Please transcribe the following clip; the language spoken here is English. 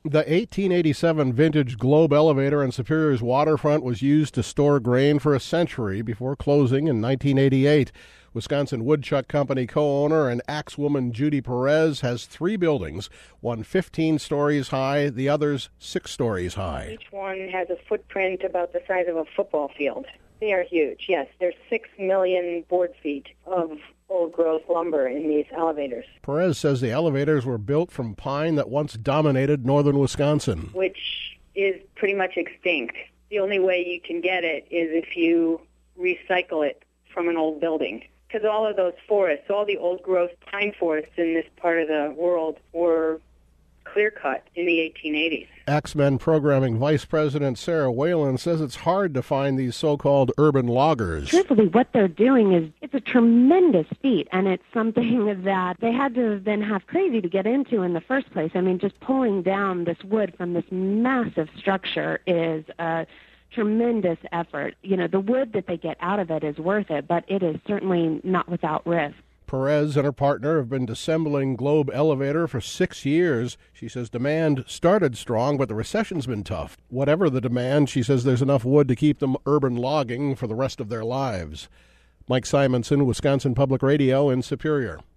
The 1887 vintage Globe elevator in Superior's waterfront was used to store grain for a century before closing in 1988. Wisconsin Woodchuck Company co-owner and axewoman Judy Perez has 3 buildings, one 15 stories high, the others 6 stories high. Each one has a footprint about the size of a football field. They are huge, yes. There's 6 million board feet of old-growth lumber in these elevators. Perez says the elevators were built from pine that once dominated northern Wisconsin, which is pretty much extinct. The only way you can get it is if you recycle it from an old building. Because all of those forests, all the old-growth pine forests in this part of the world were clear-cut in the 1880s. Axemen Programming Vice President Sarah Whalen says it's hard to find these so-called urban loggers. Truthfully, what they're doing it's a tremendous feat, and it's something that they had to then have crazy to get into in the first place. I mean, just pulling down this wood from this massive structure is a tremendous effort. You know, the wood that they get out of it is worth it, but it is certainly not without risk. Perez and her partner have been assembling Globe elevator for 6 years. She says demand started strong, but the recession's been tough. Whatever the demand, she says there's enough wood to keep them urban logging for the rest of their lives. Mike Simonson, Wisconsin Public Radio in Superior.